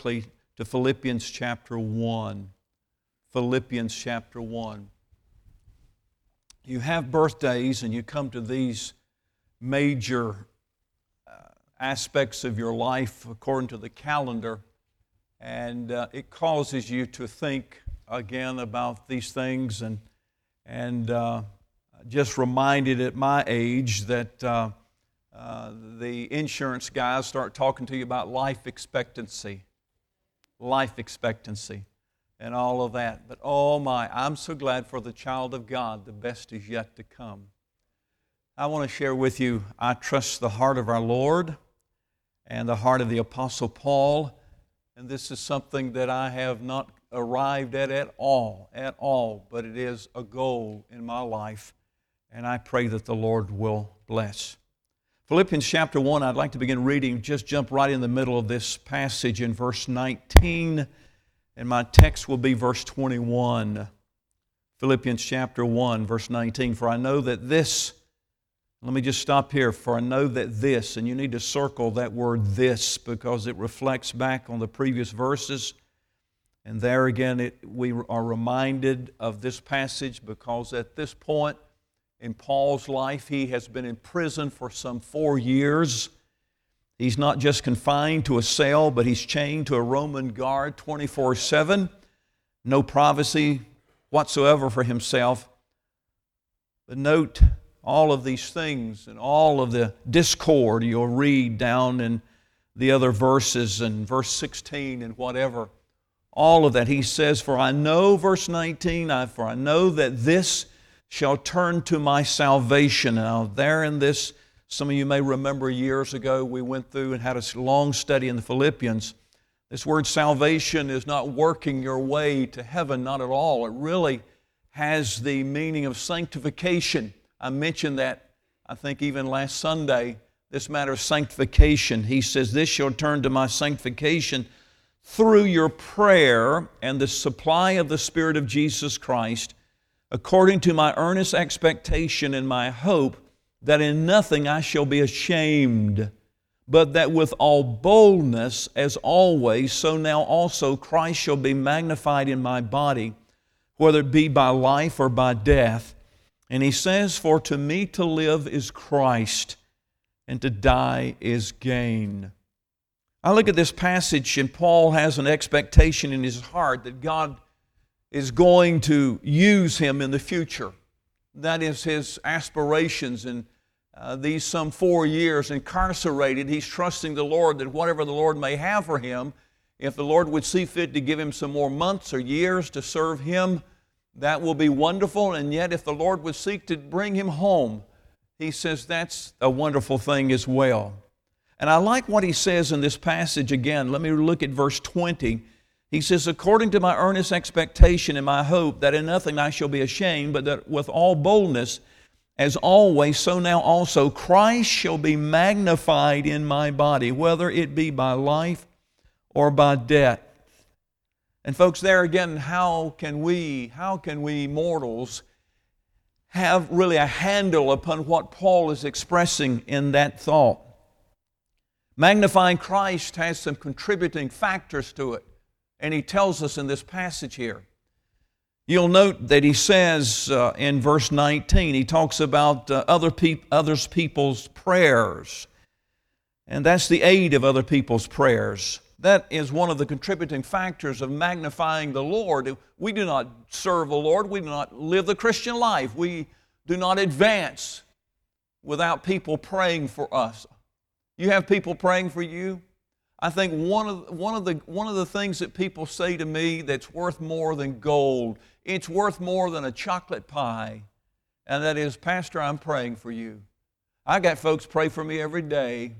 quickly to Philippians chapter 1. Philippians chapter 1. You have birthdays and you come to these major aspects of your life according to the calendar, and it causes you to think again about these things, and just reminded at my age that the insurance guys start talking to you about life expectancy, and all of that. But oh my, I'm so glad for the child of God, the best is yet to come. I want to share with you, I trust the heart of our Lord and the heart of the Apostle Paul, and this is something that I have not arrived at all, but it is a goal in my life, and I pray that the Lord will bless. Philippians chapter 1, I'd like to begin reading, just jump right in the middle of this passage in verse 19, and my text will be verse 21. Philippians chapter 1, verse 19, for I know that this, let me just stop here, for I know that this, and you need to circle that word this because it reflects back on the previous verses. And there again, we are reminded of this passage because at this point in Paul's life, he has been in prison for some 4 years. He's not just confined to a cell, but he's chained to a Roman guard 24/7. No privacy whatsoever for himself. But note all of these things and all of the discord you'll read down in the other verses and verse 16 and whatever. All of that, he says, for I know, verse 19, for I know that this shall turn to my salvation. Now, there in this, some of you may remember years ago, we went through and had a long study in the Philippians. This word salvation is not working your way to heaven, not at all. It really has the meaning of sanctification. I mentioned that, I think even last Sunday, this matter of sanctification. He says, this shall turn to my sanctification through your prayer and the supply of the Spirit of Jesus Christ, according to my earnest expectation and my hope, that in nothing I shall be ashamed, but that with all boldness, as always, so now also Christ shall be magnified in my body, whether it be by life or by death. And he says, for to me to live is Christ, and to die is gain. I look at this passage, and Paul has an expectation in his heart that God is going to use him in the future. That is his aspirations. And these some 4 years incarcerated, he's trusting the Lord that whatever the Lord may have for him, if the Lord would see fit to give him some more months or years to serve him, that will be wonderful. And yet if the Lord would seek to bring him home, he says that's a wonderful thing as well. And I like what he says in this passage again. Let me look at verse 20. He says, according to my earnest expectation and my hope, that in nothing I shall be ashamed, but that with all boldness, as always, so now also Christ shall be magnified in my body, whether it be by life or by death. And folks, there again, how can we mortals have really a handle upon what Paul is expressing in that thought? Magnifying Christ has some contributing factors to it, and he tells us in this passage here. You'll note that he says in verse 19, he talks about other people's prayers, and that's the aid of other people's prayers. That is one of the contributing factors of magnifying the Lord. We do not serve the Lord. We do not live the Christian life. We do not advance without people praying for us. You have people praying for you? I think one of the things that people say to me that's worth more than gold, it's worth more than a chocolate pie, and that is, Pastor, I'm praying for you. I got folks pray for me every day.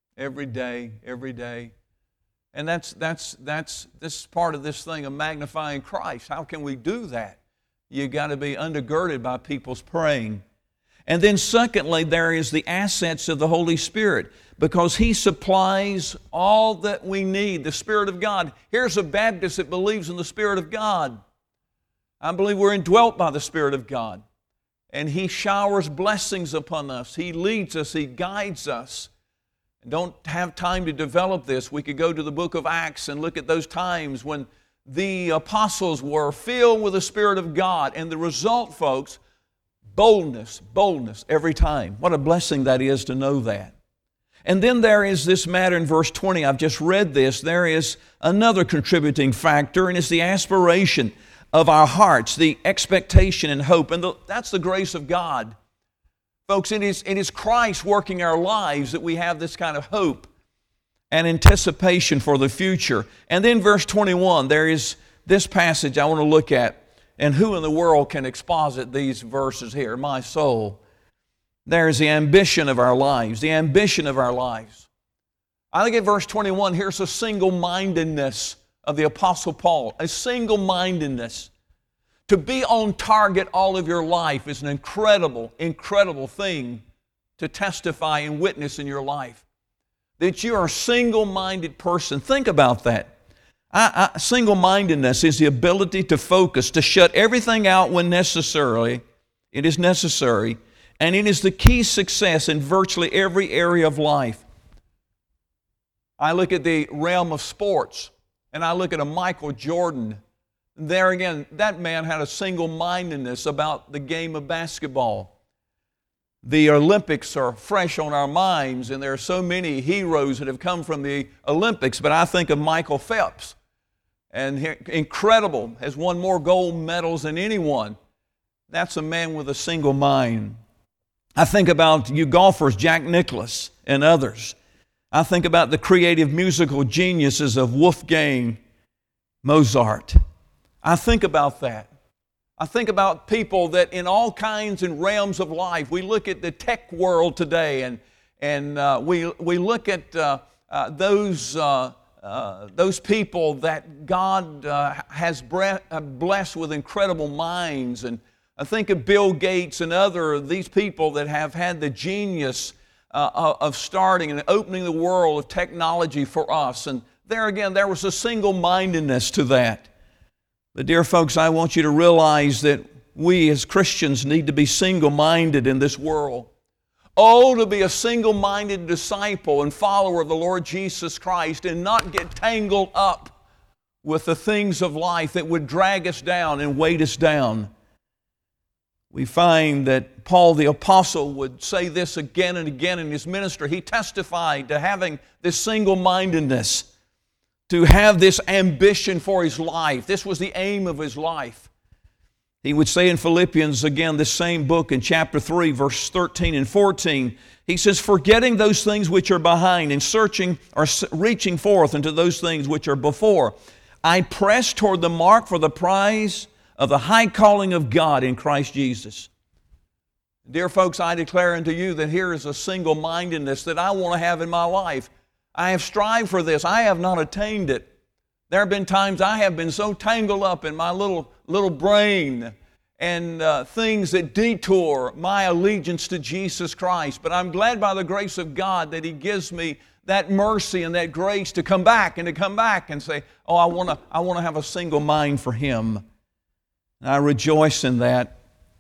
And this is part of this thing of magnifying Christ. How can we do that? You got to be undergirded by people's praying. And then secondly, there is the assets of the Holy Spirit, because He supplies all that we need, the Spirit of God. Here's a Baptist that believes in the Spirit of God. I believe we're indwelt by the Spirit of God. And He showers blessings upon us. He leads us. He guides us. Don't have time to develop this. We could go to the book of Acts and look at those times when the apostles were filled with the Spirit of God. And the result, folks, boldness every time. What a blessing that is to know that. And then there is this matter in verse 20. I've just read this. There is another contributing factor, and it's the aspiration of our hearts, the expectation and hope. And that's the grace of God. Folks, it is Christ working our lives that we have this kind of hope and anticipation for the future. And then verse 21, there is this passage I want to look at. And who in the world can exposit these verses here? My soul. There's the ambition of our lives, the ambition of our lives. I think at verse 21, here's a single-mindedness of the Apostle Paul, a single-mindedness. To be on target all of your life is an incredible, incredible thing to testify and witness in your life. That you are a single-minded person. Think about that. Single-mindedness is the ability to focus, to shut everything out when necessary. It is necessary. And it is the key success in virtually every area of life. I look at the realm of sports, and I look at a Michael Jordan. There again, that man had a single-mindedness about the game of basketball. The Olympics are fresh on our minds, and there are so many heroes that have come from the Olympics, but I think of Michael Phelps, and incredible, has won more gold medals than anyone. That's a man with a single mind. I think about you golfers, Jack Nicklaus and others. I think about the creative musical geniuses of Wolfgang Mozart. I think about that. I think about people that in all kinds and realms of life. We look at the tech world today, and we look at those people that God has blessed with incredible minds. And I think of Bill Gates and other these people that have had the genius of starting and opening the world of technology for us. And there again, there was a single-mindedness to that. But dear folks, I want you to realize that we as Christians need to be single-minded in this world. Oh, to be a single-minded disciple and follower of the Lord Jesus Christ and not get tangled up with the things of life that would drag us down and weight us down. We find that Paul the Apostle would say this again and again in his ministry. He testified to having this single-mindedness, to have this ambition for his life. This was the aim of his life. He would say in Philippians, again, this same book in chapter 3, verse 13 and 14, he says, forgetting those things which are behind and searching or reaching forth into those things which are before, I press toward the mark for the prize of the high calling of God in Christ Jesus. Dear folks, I declare unto you that here is a single-mindedness that I want to have in my life. I have strived for this. I have not attained it. There have been times I have been so tangled up in my little brain and things that detour my allegiance to Jesus Christ. But I'm glad by the grace of God that He gives me that mercy and that grace to come back and say, oh, I want to have a single mind for Him. And I rejoice in that.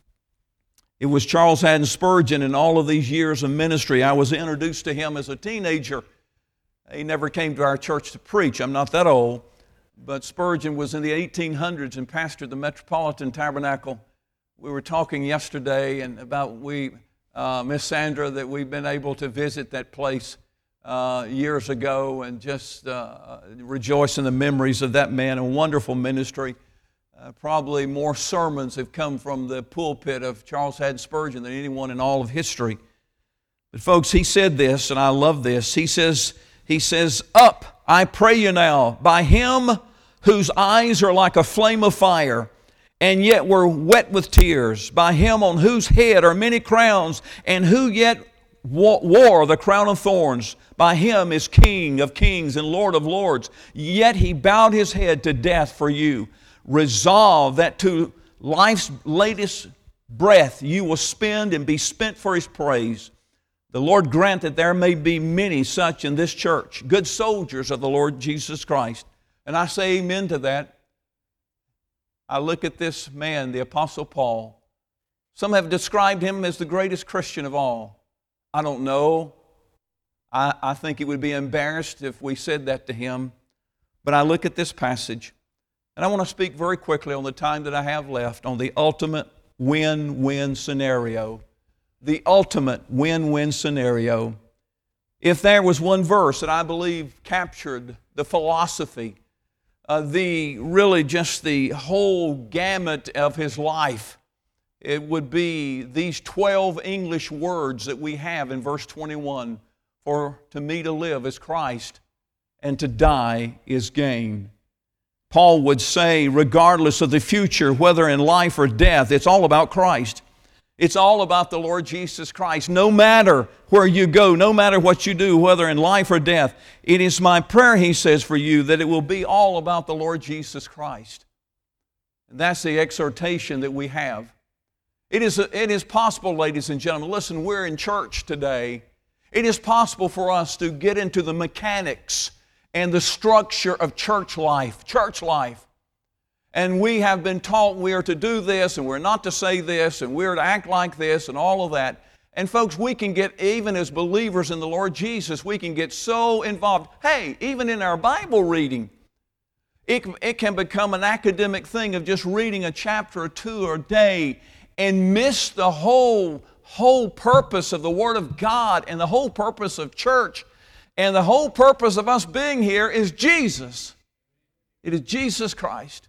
It was Charles Haddon Spurgeon in all of these years of ministry. I was introduced to him as a teenager. He never came to our church to preach. I'm not that old. But Spurgeon was in the 1800s and pastored the Metropolitan Tabernacle. We were talking yesterday and about Miss Sandra, that we've been able to visit that place years ago and just rejoice in the memories of that man, a wonderful ministry. Probably more sermons have come from the pulpit of Charles Haddon Spurgeon than anyone in all of history. But folks, he said this, and I love this. He says, up, I pray you now, by Him whose eyes are like a flame of fire, and yet were wet with tears, by Him on whose head are many crowns, and who yet wore the crown of thorns. By Him is King of kings and Lord of lords, yet He bowed His head to death for you. Resolve that to life's latest breath you will spend and be spent for His praise. The Lord grant that there may be many such in this church, good soldiers of the Lord Jesus Christ. And I say amen to that. I look at this man, the Apostle Paul. Some have described him as the greatest Christian of all. I don't know. I think he would be embarrassed if we said that to him. But I look at this passage, and I want to speak very quickly on the time that I have left on the ultimate win-win scenario. The ultimate win-win scenario. If there was one verse that I believe captured the philosophy, really just the whole gamut of his life, it would be these 12 English words that we have in verse 21. For to me to live is Christ, and to die is gain. Paul would say, regardless of the future, whether in life or death, it's all about Christ. It's all about the Lord Jesus Christ. No matter where you go, no matter what you do, whether in life or death, it is my prayer, he says, for you, that it will be all about the Lord Jesus Christ. And that's the exhortation that we have. It is possible, ladies and gentlemen, listen, we're in church today. It is possible for us to get into the mechanics and the structure of church life. And we have been taught we are to do this and we're not to say this and we're to act like this and all of that. And folks, we can get, even as believers in the Lord Jesus, we can get so involved. Hey, even in our Bible reading, it can become an academic thing of just reading a chapter or two a day and miss the whole purpose of the Word of God and the whole purpose of church and the whole purpose of us being here is Jesus. It is Jesus Christ.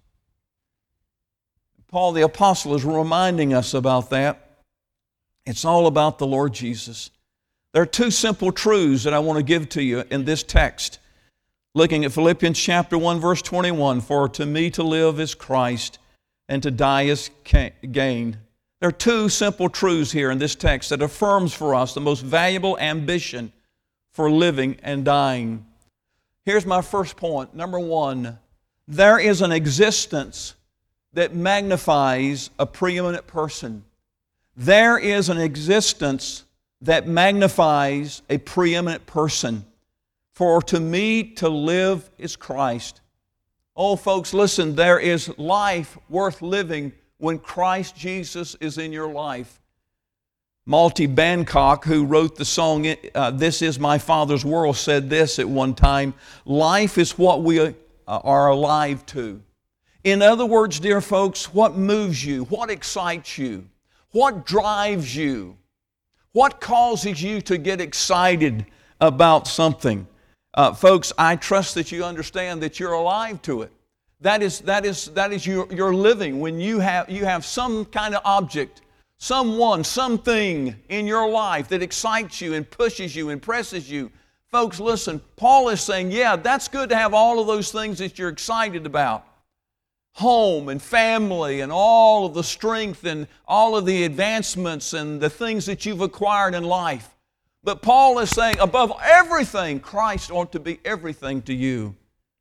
Paul the Apostle is reminding us about that. It's all about the Lord Jesus. There are two simple truths that I want to give to you in this text. Looking at Philippians chapter 1, verse 21, for to me to live is Christ, and to die is gain. There are two simple truths here in this text that affirms for us the most valuable ambition for living and dying. Here's my first point. Number one, there is an existence that magnifies a preeminent person. There is an existence that magnifies a preeminent person. For to me to live is Christ. Oh, folks, listen, there is life worth living when Christ Jesus is in your life. Malty Bancock, who wrote the song, This Is My Father's World, said this at one time, life is what we are alive to. In other words, dear folks, what moves you? What excites you? What drives you? What causes you to get excited about something? Folks, I trust that you understand that you're alive to it. That is your living when you have some kind of object, someone, something in your life that excites you and pushes you and presses you. Folks, listen, Paul is saying, yeah, that's good to have all of those things that you're excited about. Home and family and all of the strength and all of the advancements and the things that you've acquired in life. But Paul is saying, above everything, Christ ought to be everything to you.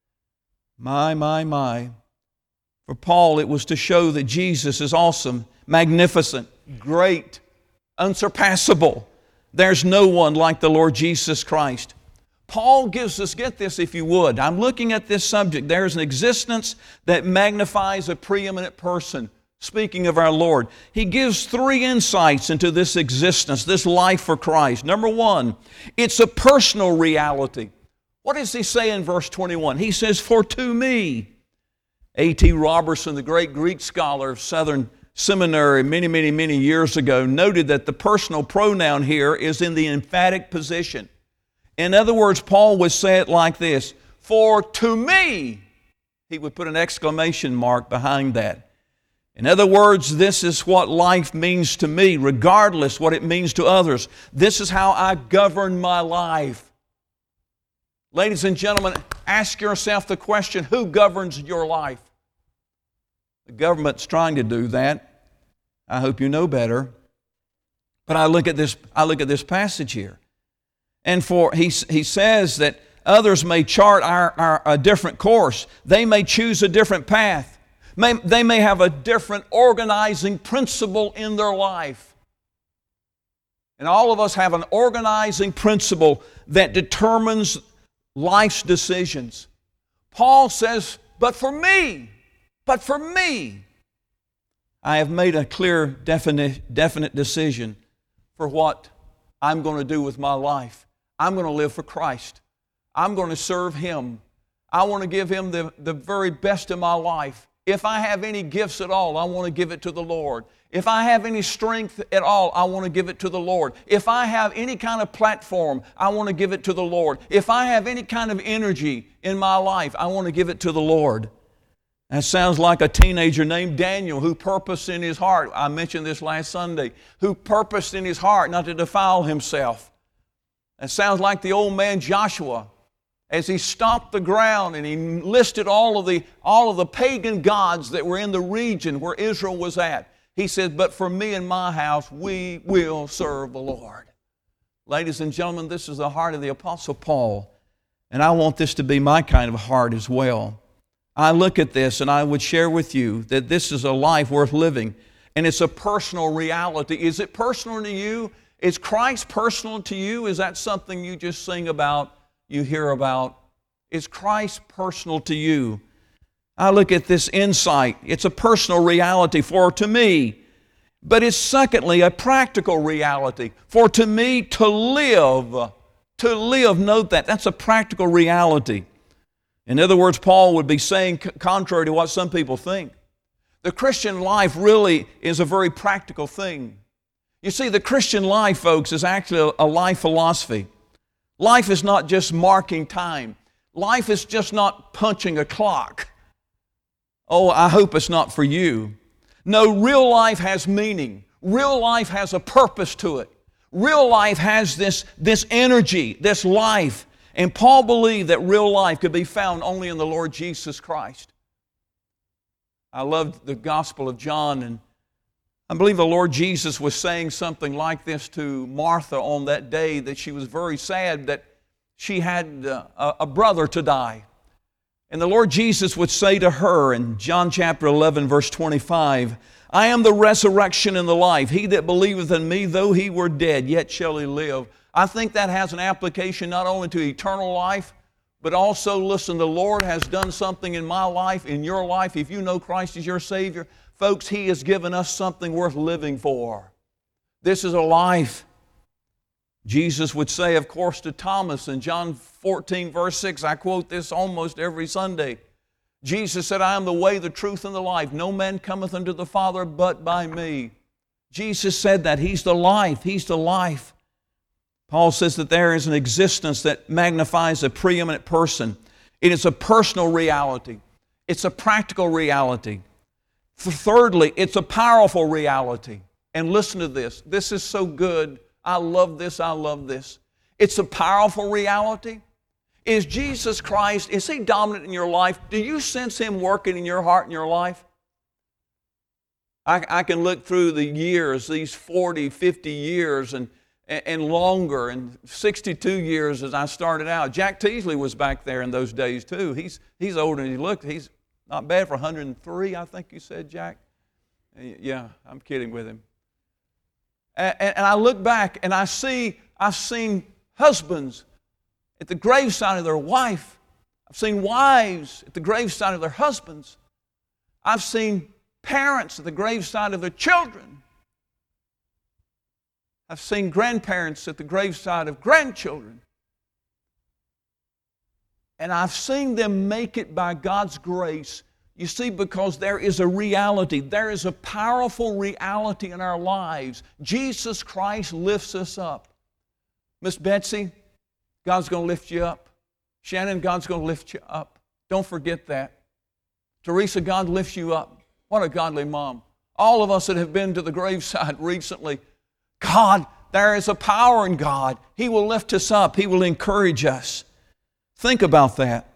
My. For Paul, it was to show that Jesus is awesome, magnificent, great, unsurpassable. There's no one like the Lord Jesus Christ. Paul gives us, get this if you would, I'm looking at this subject. There's an existence that magnifies a preeminent person. Speaking of our Lord, he gives three insights into this existence, this life for Christ. Number one, it's a personal reality. What does he say in verse 21? He says, for to me. A.T. Robertson, the great Greek scholar of Southern Seminary many years ago, noted that the personal pronoun here is in the emphatic position. In other words, Paul would say it like this, for to me. He would put an exclamation mark behind that. In other words, this is what life means to me, regardless what it means to others. This is how I govern my life. Ladies and gentlemen, ask yourself the question, who governs your life? The government's trying to do that. I hope you know better. But I look at this passage here. And he says that others may chart a different course. They may choose a different path. They may have a different organizing principle in their life. And all of us have an organizing principle that determines life's decisions. Paul says, but for me, I have made a clear, definite decision for what I'm going to do with my life. I'm going to live for Christ. I'm going to serve Him. I want to give Him the very best of my life. If I have any gifts at all, I want to give it to the Lord. If I have any strength at all, I want to give it to the Lord. If I have any kind of platform, I want to give it to the Lord. If I have any kind of energy in my life, I want to give it to the Lord. That sounds like a teenager named Daniel who purposed in his heart, I mentioned this last Sunday, who purposed in his heart not to defile himself. That sounds like the old man Joshua, as he stomped the ground and he listed all of the pagan gods that were in the region where Israel was at. He said, but for me and my house, we will serve the Lord. Ladies and gentlemen, this is the heart of the Apostle Paul, and I want this to be my kind of heart as well. I look at this and I would share with you that this is a life worth living, and it's a personal reality. Is it personal to you? Is Christ personal to you? Is that something you just sing about, you hear about? Is Christ personal to you? I look at this insight. It's a personal reality for to me. But it's secondly a practical reality. For to me to live, note that, that's a practical reality. In other words, Paul would be saying, contrary to what some people think, the Christian life really is a very practical thing. You see, the Christian life, folks, is actually a life philosophy. Life is not just marking time. Life is just not punching a clock. Oh, I hope it's not for you. No, real life has meaning. Real life has a purpose to it. Real life has this energy, this life. And Paul believed that real life could be found only in the Lord Jesus Christ. I loved the Gospel of John, and I believe the Lord Jesus was saying something like this to Martha on that day, that she was very sad that she had a brother to die. And the Lord Jesus would say to her in John chapter 11, verse 25, I am the resurrection and the life. He that believeth in me, though he were dead, yet shall he live. I think that has an application not only to eternal life, but also, listen, the Lord has done something in my life, in your life. If you know Christ as your Savior, folks, He has given us something worth living for. This is a life. Jesus would say, of course, to Thomas in John 14, verse 6, I quote this almost every Sunday. Jesus said, I am the way, the truth, and the life. No man cometh unto the Father but by me. Jesus said that. He's the life. He's the life. Paul says that there is an existence that magnifies a preeminent person. It is a personal reality. It's a practical reality. Thirdly, it's a powerful reality. And listen to this. This is so good. I love this. I love this. It's a powerful reality. Is Jesus Christ, is He dominant in your life? Do you sense Him working in your heart and your life? I can look through the years, these 40, 50 years, and longer, and 62 years as I started out. Jack Teasley was back there in those days too. He's older than he looked. He's not bad for 103, I think you said, Jack. Yeah, I'm kidding with him. And I look back and I've seen husbands at the graveside of their wife. I've seen wives at the graveside of their husbands. I've seen parents at the graveside of their children. I've seen grandparents at the graveside of grandchildren. And I've seen them make it by God's grace. You see, because there is a reality. There is a powerful reality in our lives. Jesus Christ lifts us up. Miss Betsy, God's going to lift you up. Shannon, God's going to lift you up. Don't forget that. Teresa, God lifts you up. What a godly mom. All of us that have been to the graveside recently, God, there is a power in God. He will lift us up. He will encourage us. Think about that.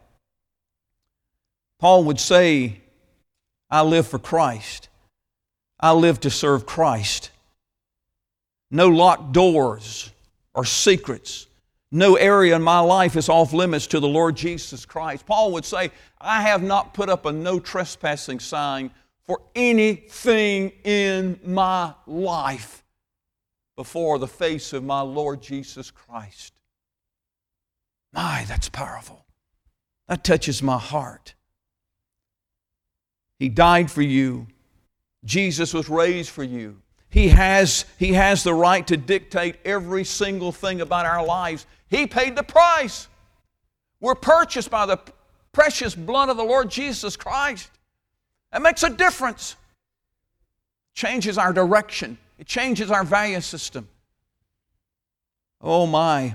Paul would say, I live for Christ. I live to serve Christ. No locked doors or secrets. No area in my life is off limits to the Lord Jesus Christ. Paul would say, I have not put up a no trespassing sign for anything in my life before the face of my Lord Jesus Christ. My, that's powerful. That touches my heart. He died for you. Jesus was raised for you. He has the right to dictate every single thing about our lives. He paid the price. We're purchased by the precious blood of the Lord Jesus Christ. That makes a difference. It changes our direction. It changes our value system. Oh my.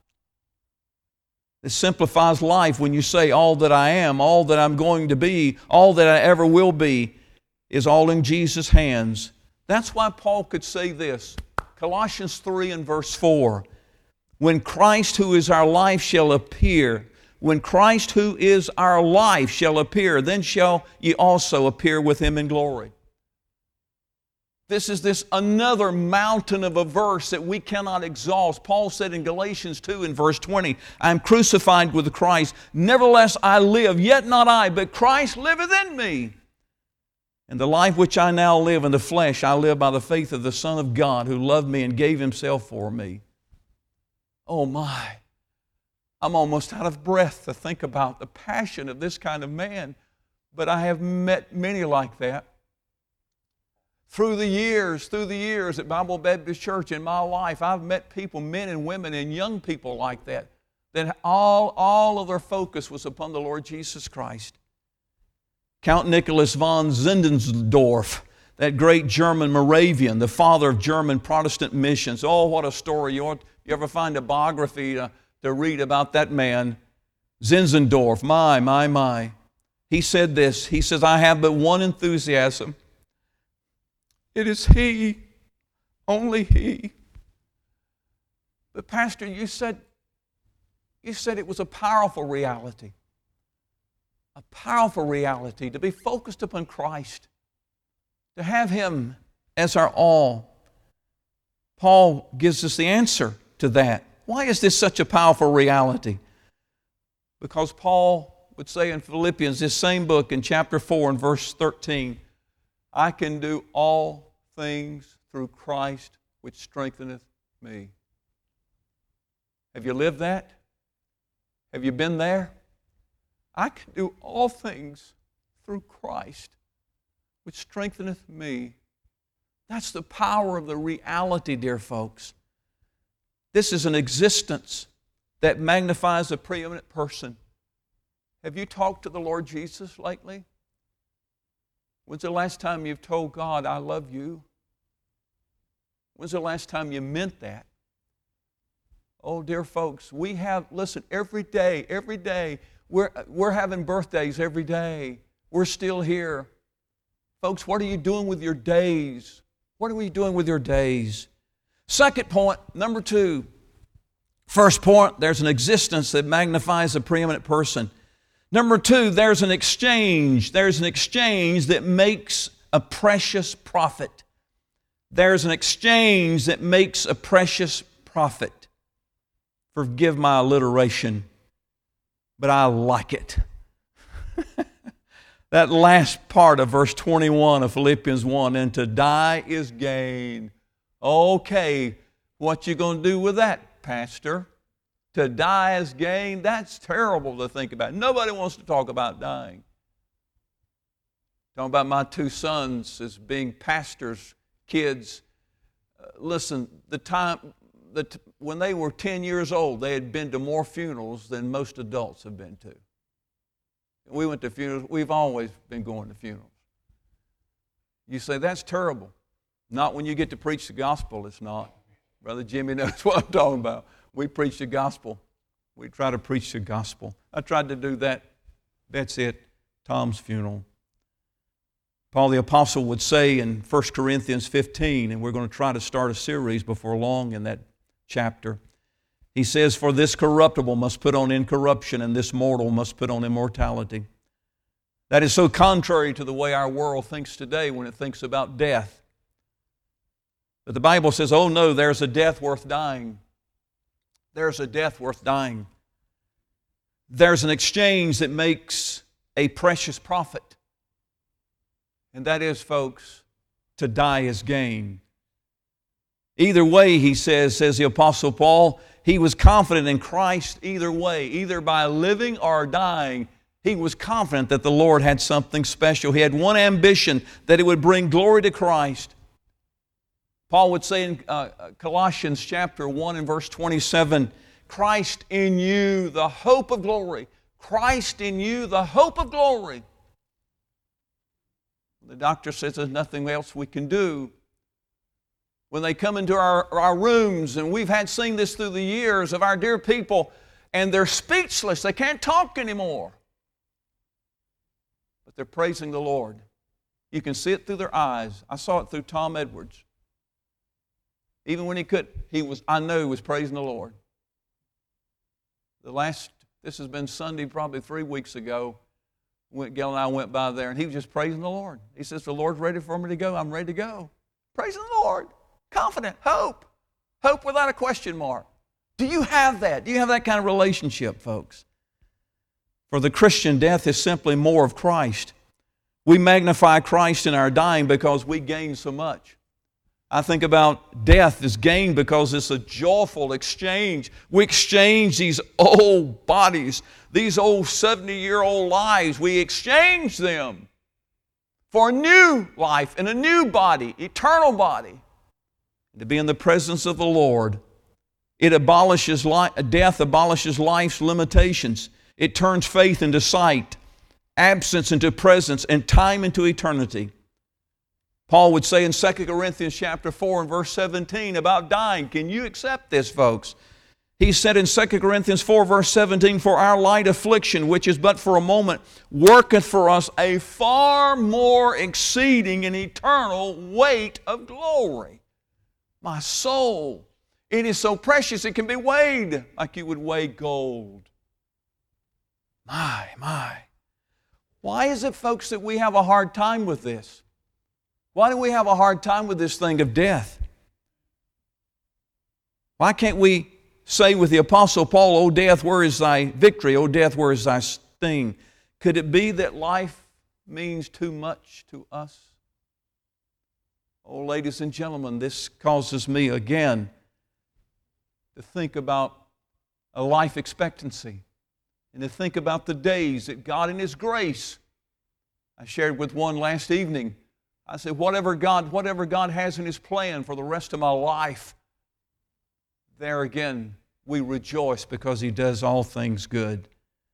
It simplifies life when you say all that I am, all that I'm going to be, all that I ever will be is all in Jesus' hands. That's why Paul could say this, Colossians 3 and verse 4, when Christ who is our life shall appear, when Christ who is our life shall appear, then shall ye also appear with Him in glory. This is this another mountain of a verse that we cannot exhaust. Paul said in Galatians 2 and verse 20, I am crucified with Christ. Nevertheless I live, yet not I, but Christ liveth in me. And the life which I now live in the flesh, I live by the faith of the Son of God who loved me and gave Himself for me. Oh my, I'm almost out of breath to think about the passion of this kind of man. But I have met many like that. Through the years at Bible Baptist Church in my life, I've met people, men and women and young people like that all of their focus was upon the Lord Jesus Christ. Count Nicholas von Zinzendorf, that great German Moravian, the father of German Protestant missions. Oh, what a story. You ever find a biography to read about that man? Zinzendorf, my. He said this, he says, I have but one enthusiasm. It is He, only He. But Pastor, you said it was a powerful reality. A powerful reality to be focused upon Christ, to have Him as our all. Paul gives us the answer to that. Why is this such a powerful reality? Because Paul would say in Philippians, this same book in chapter 4 and verse 13, I can do all things through Christ which strengtheneth me. Have you lived that? Have you been there? I can do all things through Christ which strengtheneth me. That's the power of the reality, dear folks. This is an existence that magnifies a preeminent person. Have you talked to the Lord Jesus lately? When's the last time you've told God, I love you? When's the last time you meant that? Oh, dear folks, every day, we're having birthdays every day. We're still here. Folks, what are you doing with your days? What are we doing with your days? Second point, number 2. First point, there's an existence that magnifies a preeminent person. Number 2, there's an exchange. There's an exchange that makes a precious profit. There's an exchange that makes a precious profit. Forgive my alliteration, but I like it. That last part of verse 21 of Philippians 1, and to die is gain. Okay, what you going to do with that, Pastor? To die is gain? That's terrible to think about. Nobody wants to talk about dying. Talking about my 2 sons as being pastors' kids. Listen, when they were 10 years old, they had been to more funerals than most adults have been to. We went to funerals. We've always been going to funerals. You say, that's terrible. Not when you get to preach the gospel, it's not. Brother Jimmy knows what I'm talking about. We preach the gospel. We try to preach the gospel. I tried to do that. That's it. Tom's funeral. Paul the Apostle would say in 1 Corinthians 15, and we're going to try to start a series before long in that chapter. He says, for this corruptible must put on incorruption, and this mortal must put on immortality. That is so contrary to the way our world thinks today when it thinks about death. But the Bible says, oh no, there's a death worth dying. There's a death worth dying. There's an exchange that makes a precious profit. And that is, folks, to die is gain. Either way, he says the Apostle Paul, he was confident in Christ either way, either by living or dying. He was confident that the Lord had something special. He had one ambition, that it would bring glory to Christ. Paul would say in Colossians chapter 1 and verse 27, Christ in you, the hope of glory. Christ in you, the hope of glory. The doctor says there's nothing else we can do. When they come into our rooms, and we've had seen this through the years of our dear people, and they're speechless, they can't talk anymore. But they're praising the Lord. You can see it through their eyes. I saw it through Tom Edwards. Even when he couldn't, I know he was praising the Lord. This has been Sunday, probably 3 weeks ago. Gail and I went by there, and he was just praising the Lord. He says, the Lord's ready for me to go. I'm ready to go. Praising the Lord. Confident. Hope. Hope without a question mark. Do you have that? Do you have that kind of relationship, folks? For the Christian, death is simply more of Christ. We magnify Christ in our dying because we gain so much. I think about death as gain because it's a joyful exchange. We exchange these old bodies, these old 70-year-old lives. We exchange them for a new life and a new body, eternal body. To be in the presence of the Lord. Death abolishes life's limitations. It turns faith into sight, absence into presence, and time into eternity. Paul would say in 2 Corinthians chapter 4 and verse 17 about dying. Can you accept this, folks? He said in 2 Corinthians 4 verse 17, for our light affliction, which is but for a moment, worketh for us a far more exceeding and eternal weight of glory. My soul, it is so precious it can be weighed like you would weigh gold. My. Why is it, folks, that we have a hard time with this? Why do we have a hard time with this thing of death? Why can't we say with the Apostle Paul, O death, where is thy victory? O death, where is thy sting? Could it be that life means too much to us? Oh, ladies and gentlemen, this causes me again to think about a life expectancy and to think about the days that God in His grace, I shared with one last evening, I said, whatever God has in His plan for the rest of my life, there again, we rejoice because He does all things good.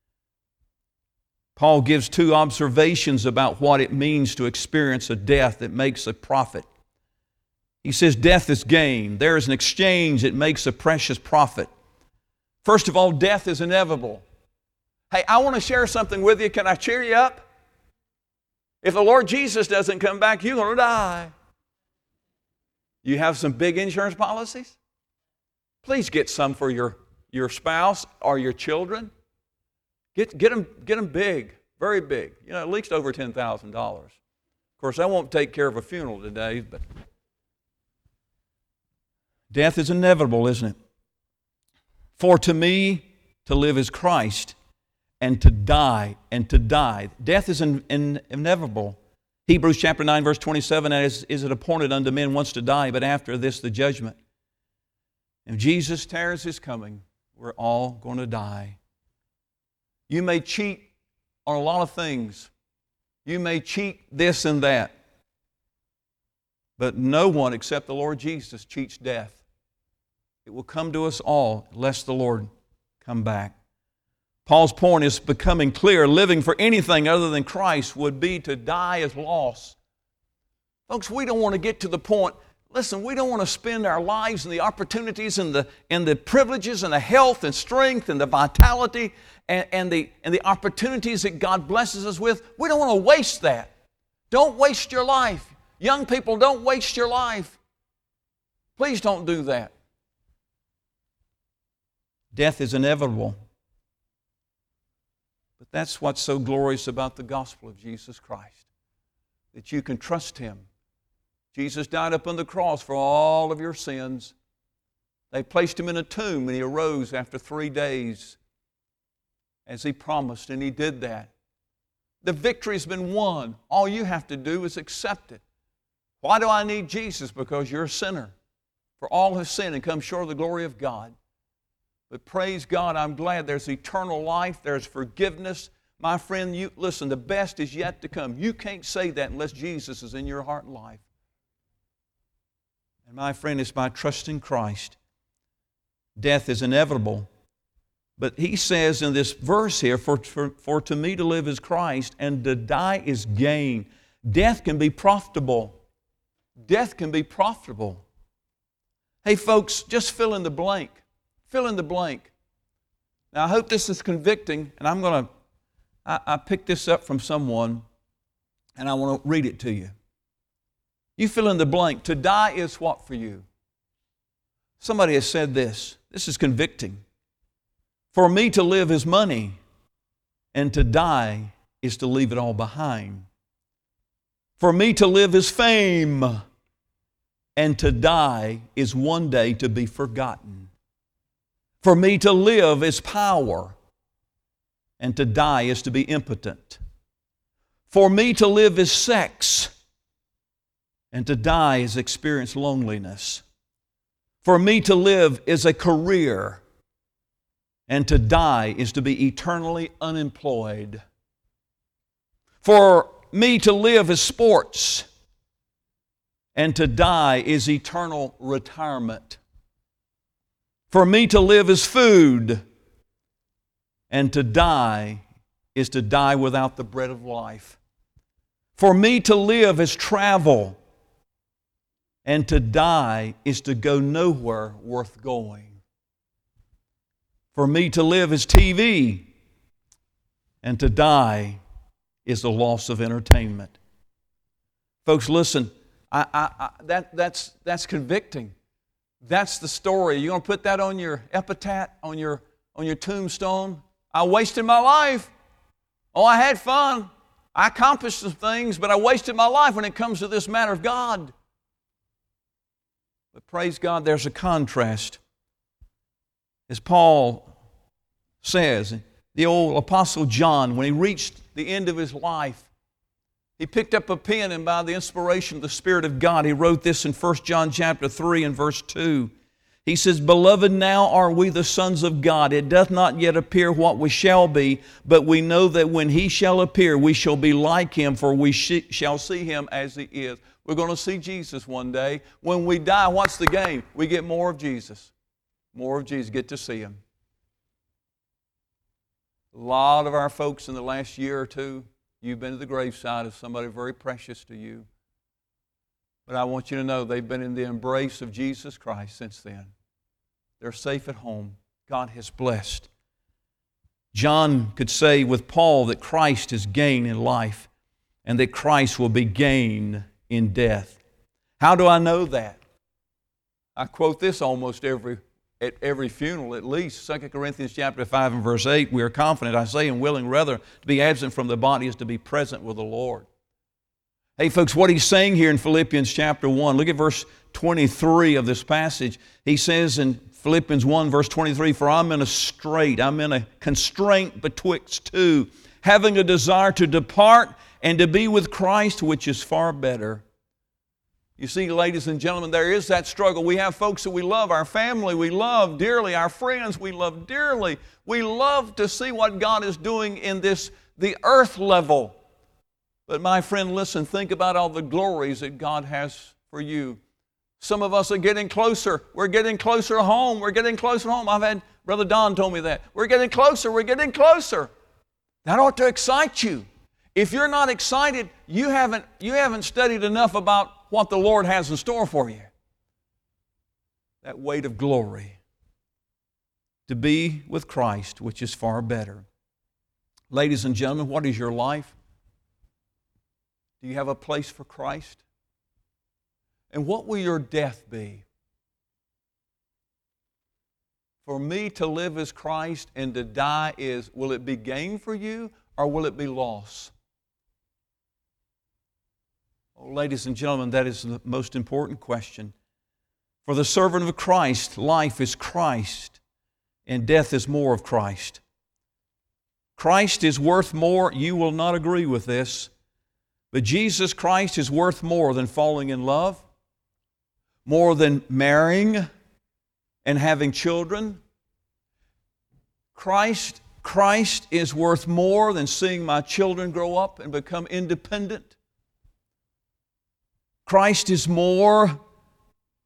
Paul gives 2 observations about what it means to experience a death that makes a profit. He says death is gain. There is an exchange that makes a precious profit. First of all, death is inevitable. Hey, I want to share something with you. Can I cheer you up? If the Lord Jesus doesn't come back, you're going to die. You have some big insurance policies? Please get some for your spouse or your children. Get them big, very big. You know, at least over $10,000. Of course, I won't take care of a funeral today, but death is inevitable, isn't it? For to me, to live is Christ, and to die. Death is inevitable. Hebrews chapter 9, verse 27, is it appointed unto men once to die, but after this the judgment. If Jesus tarries His coming, we're all going to die. You may cheat on a lot of things. You may cheat this and that. But no one except the Lord Jesus cheats death. It will come to us all lest the Lord come back. Paul's point is becoming clear. Living for anything other than Christ would be to die as loss. Folks, we don't want to get to the point, listen, we don't want to spend our lives and the opportunities and the privileges and the health and strength and the vitality and the opportunities that God blesses us with. We don't want to waste that. Don't waste your life. Young people, don't waste your life. Please don't do that. Death is inevitable. But that's what's so glorious about the gospel of Jesus Christ, that you can trust Him. Jesus died upon the cross for all of your sins. They placed Him in a tomb, and He arose after 3 days as He promised, and He did that. The victory's been won. All you have to do is accept it. Why do I need Jesus? Because you're a sinner. For all have sinned and come short of the glory of God. But praise God, I'm glad there's eternal life, there's forgiveness. My friend, you listen, the best is yet to come. You can't say that unless Jesus is in your heart and life. And my friend, it's by trusting Christ. Death is inevitable. But he says in this verse here, for to me to live is Christ, and to die is gain. Death can be profitable. Death can be profitable. Hey folks, just fill in the blank. Fill in the blank. Now I hope this is convicting, and I picked this up from someone, and I want to read it to you. You fill in the blank. To die is what for you? Somebody has said this. This is convicting. For me to live is money, and to die is to leave it all behind. For me to live is fame, and to die is one day to be forgotten. For me to live is power, and to die is to be impotent. For me to live is sex, and to die is experience loneliness. For me to live is a career, and to die is to be eternally unemployed. For me to live is sports, and to die is eternal retirement. For me to live is food, and to die is to die without the bread of life. For me to live is travel, and to die is to go nowhere worth going. For me to live is TV, and to die is the loss of entertainment. Folks, listen, that's convicting. That's the story. You're going to put that on your epitaph, on your tombstone? I wasted my life. Oh, I had fun. I accomplished some things, but I wasted my life when it comes to this matter of God. But praise God, there's a contrast. As Paul says, the old Apostle John, when he reached the end of his life, he picked up a pen, and by the inspiration of the Spirit of God, he wrote this in 1 John chapter 3 and verse 2. He says, Beloved, now are we the sons of God. It doth not yet appear what we shall be, but we know that when He shall appear, we shall be like Him, for we shall see Him as He is. We're going to see Jesus one day. When we die, what's the gain? We get more of Jesus. More of Jesus, get to see Him. A lot of our folks in the last year or two, you've been to the graveside of somebody very precious to you. But I want you to know they've been in the embrace of Jesus Christ since then. They're safe at home. God has blessed. John could say with Paul that Christ is gain in life and that Christ will be gain in death. How do I know that? I quote this almost at every funeral at least. 2 Corinthians chapter 5 and verse 8, we are confident, I say, and willing rather to be absent from the body is to be present with the Lord. Hey folks, what he's saying here in Philippians chapter 1, look at verse 23 of this passage. He says in Philippians 1 verse 23, For I'm in a constraint betwixt two, having a desire to depart and to be with Christ, which is far better. You see, ladies and gentlemen, there is that struggle. We have folks that we love, our family we love dearly, our friends we love dearly. We love to see what God is doing in the earth level. But my friend, listen, think about all the glories that God has for you. Some of us are getting closer. We're getting closer home. We're getting closer home. I've had Brother Don told me that. We're getting closer. We're getting closer. That ought to excite you. If you're not excited, you haven't studied enough about what the Lord has in store for you. That weight of glory. To be with Christ, which is far better. Ladies and gentlemen, what is your life? Do you have a place for Christ? And what will your death be? For me to live as Christ and to die will it be gain for you or will it be loss? Oh, ladies and gentlemen, that is the most important question. For the servant of Christ, life is Christ and death is more of Christ. Christ is worth more. You will not agree with this. But Jesus Christ is worth more than falling in love, more than marrying and having children. Christ is worth more than seeing my children grow up and become independent. Christ is more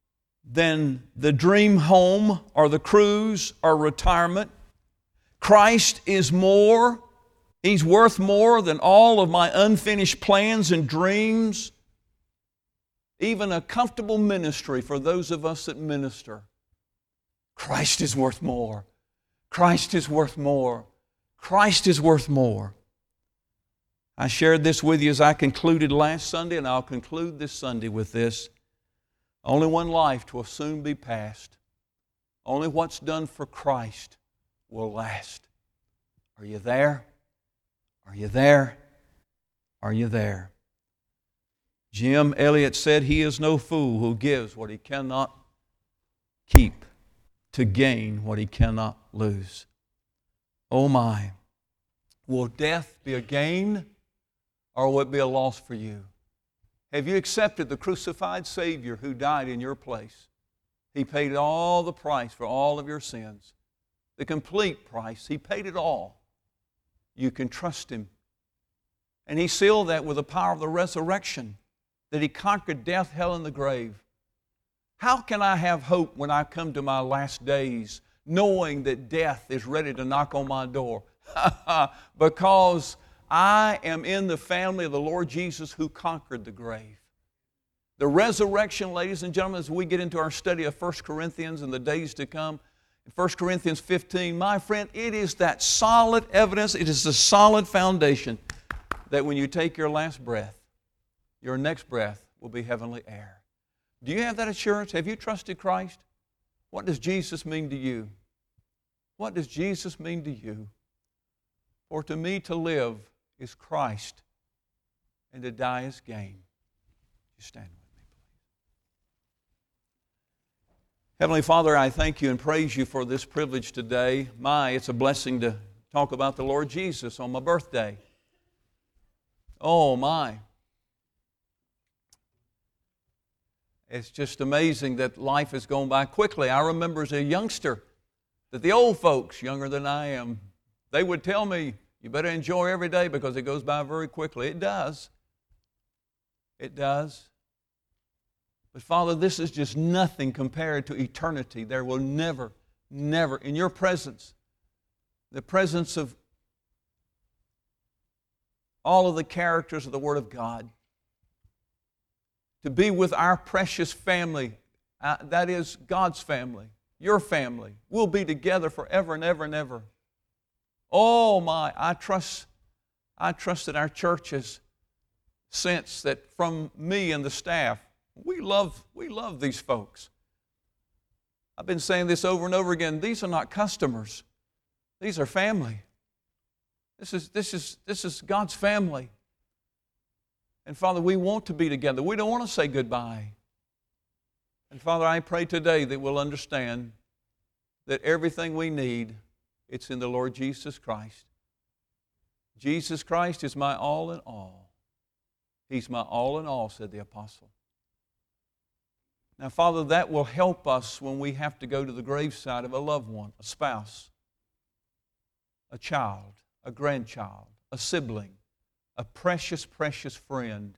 than the dream home or the cruise or retirement. Christ is more. He's worth more than all of my unfinished plans and dreams. Even a comfortable ministry for those of us that minister. Christ is worth more. Christ is worth more. Christ is worth more. I shared this with you as I concluded last Sunday, and I'll conclude this Sunday with this. Only one life will soon be passed. Only what's done for Christ will last. Are you there? Are you there? Are you there? Jim Elliot said, "He is no fool who gives what he cannot keep to gain what he cannot lose." Oh my. Will death be a gain or will it be a loss for you? Have you accepted the crucified Savior who died in your place? He paid all the price for all of your sins. The complete price. He paid it all. You can trust Him. And He sealed that with the power of the resurrection, that He conquered death, hell, and the grave. How can I have hope when I come to my last days, knowing that death is ready to knock on my door? Because I am in the family of the Lord Jesus who conquered the grave. The resurrection, ladies and gentlemen, as we get into our study of 1 Corinthians in the days to come, in 1 Corinthians 15, my friend, it is that solid evidence, it is the solid foundation that when you take your last breath, your next breath will be heavenly air. Do you have that assurance? Have you trusted Christ? What does Jesus mean to you? What does Jesus mean to you? For to me to live is Christ, and to die is gain. You stand with me, please. Heavenly Father, I thank You and praise You for this privilege today. It's a blessing to talk about the Lord Jesus on my birthday. Oh my. It's just amazing that life has gone by quickly. I remember as a youngster that the old folks, younger than I am, they would tell me, "You better enjoy every day because it goes by very quickly." It does. It does. But Father, this is just nothing compared to eternity. There will never, never, in Your presence, the presence of all of the characters of the Word of God, to be with our precious family, that is God's family, Your family. We'll be together forever and ever and ever. Oh my, I trust that our church has sensed that from me and the staff, we love these folks. I've been saying this over and over again. These are not customers. These are family. This is God's family. And Father, we want to be together. We don't want to say goodbye. And Father, I pray today that we'll understand that everything we need, it's in the Lord Jesus Christ. Jesus Christ is my all in all. He's my all in all, said the apostle. Now, Father, that will help us when we have to go to the graveside of a loved one, a spouse, a child, a grandchild, a sibling, a precious, precious friend.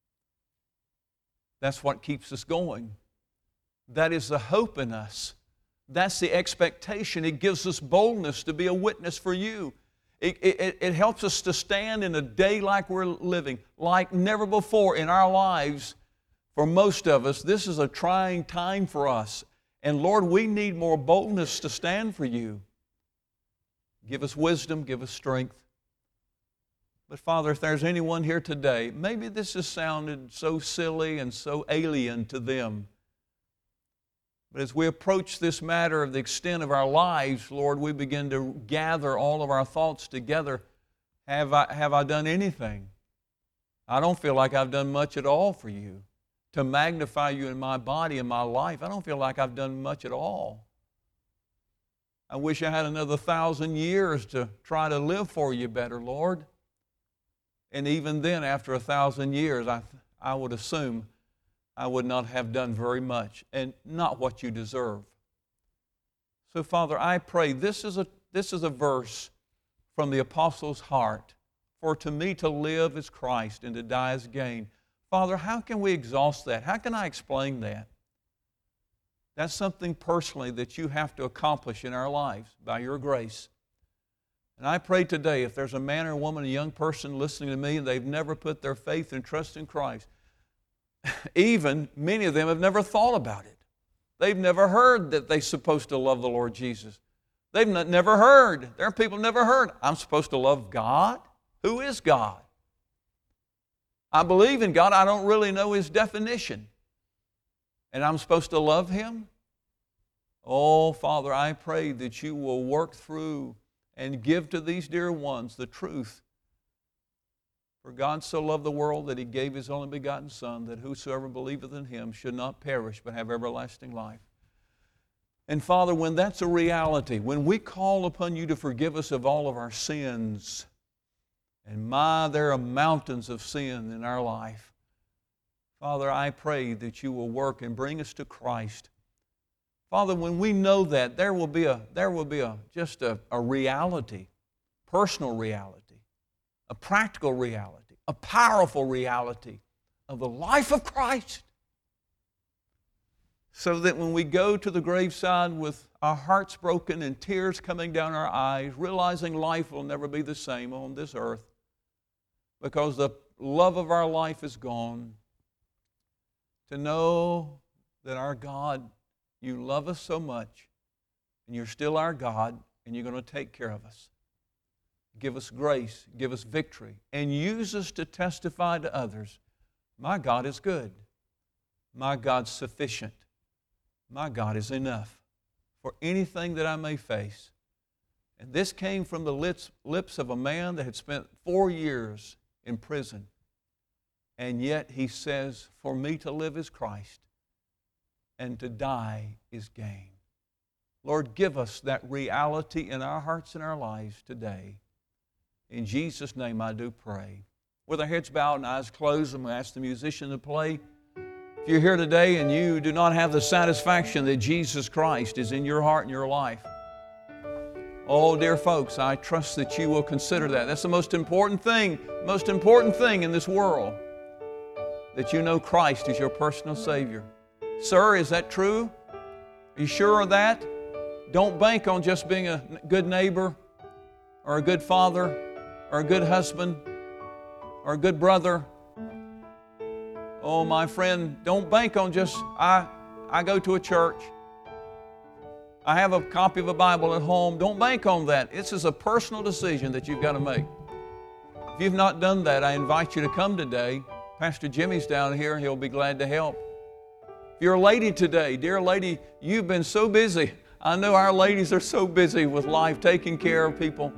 That's what keeps us going. That is the hope in us. That's the expectation. It gives us boldness to be a witness for You. It helps us to stand in a day like we're living, like never before in our lives. For most of us, this is a trying time for us. And Lord, we need more boldness to stand for You. Give us wisdom, give us strength. But Father, if there's anyone here today, maybe this has sounded so silly and so alien to them. But as we approach this matter of the extent of our lives, Lord, we begin to gather all of our thoughts together. Have I done anything? I don't feel like I've done much at all for You. To magnify You in my body and my life, I don't feel like I've done much at all. I wish I had another 1,000 years to try to live for You better, Lord. And even then, after 1,000 years, I would assume I would not have done very much and not what You deserve. So, Father, I pray this is a verse from the apostle's heart. For to me to live is Christ and to die is gain. Father, how can we exhaust that? How can I explain that? That's something personally that you have to accomplish in our lives by your grace. And I pray today, if there's a man or a woman, a young person listening to me, and they've never put their faith and trust in Christ, even many of them have never thought about it. They've never heard that they're supposed to love the Lord Jesus. They've never heard. There are people who never heard, I'm supposed to love God? Who is God? I believe in God. I don't really know His definition. And I'm supposed to love Him? Oh, Father, I pray that You will work through and give to these dear ones the truth. For God so loved the world that He gave His only begotten Son, that whosoever believeth in Him should not perish but have everlasting life. And Father, when that's a reality, when we call upon You to forgive us of all of our sins, and there are mountains of sin in our life, Father, I pray that You will work and bring us to Christ. Father, when we know that, there will be just a reality, personal reality, a practical reality, a powerful reality of the life of Christ. So that when we go to the graveside with our hearts broken and tears coming down our eyes, realizing life will never be the same on this earth because the love of our life is gone, to know that our God, You love us so much, and You're still our God, and You're going to take care of us. Give us grace, give us victory, and use us to testify to others. My God is good. My God's sufficient. My God is enough for anything that I may face. And this came from the lips of a man that had spent 4 years in prison. And yet he says, for me to live is Christ, and to die is gain. Lord, give us that reality in our hearts and our lives today. In Jesus' name I do pray. With our heads bowed and eyes closed, I'm going to ask the musician to play. If you're here today and you do not have the satisfaction that Jesus Christ is in your heart and your life, oh, dear folks, I trust that you will consider that. That's the most important thing in this world, that you know Christ is your personal Savior. Sir, is that true? Are you sure of that? Don't bank on just being a good neighbor or a good father or a good husband or a good brother. Oh, my friend, don't bank on just, I go to a church. I have a copy of a Bible at home. Don't bank on that. This is a personal decision that you've got to make. If you've not done that, I invite you to come today. Pastor Jimmy's down here. He'll be glad to help. If you're a lady today, dear lady, you've been so busy. I know our ladies are so busy with life, taking care of people.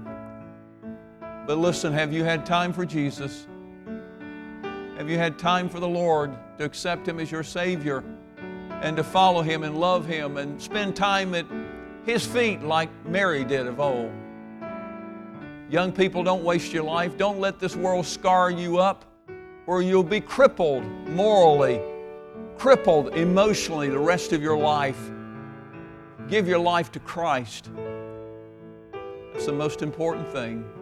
But listen, have you had time for Jesus? Have you had time for the Lord to accept Him as your Savior and to follow Him and love Him and spend time at His feet like Mary did of old? Young people, don't waste your life. Don't let this world scar you up where you'll be crippled morally, crippled emotionally the rest of your life. Give your life to Christ. That's the most important thing.